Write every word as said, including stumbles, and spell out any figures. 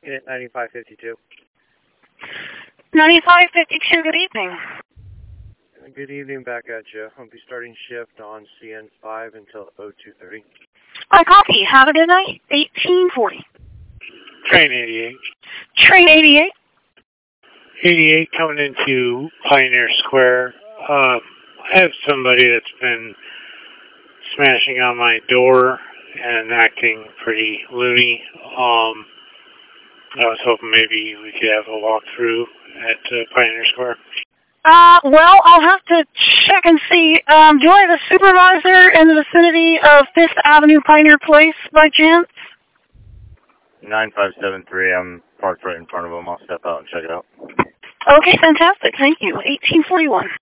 Unit ninety-five fifty-two. ninety-five fifty-two, good evening. Good evening, back at you. I'll be starting shift on C N five until oh two thirty. I copy. Have a good night. eighteen forty. Train eighty-eight. Train eighty-eight. eighty-eight coming into Pioneer Square. Uh, I have somebody that's been smashing on my door and acting pretty loony. Um, I was hoping maybe we could have a walkthrough at uh, Pioneer Square. Uh, well, I'll have to check and see. Um, do I have a supervisor in the vicinity of Fifth Avenue Pioneer Place by chance? nine five seven three, I'm parked right in front of him. I'll step out and check it out. Okay, fantastic. Thank you. eighteen forty-one.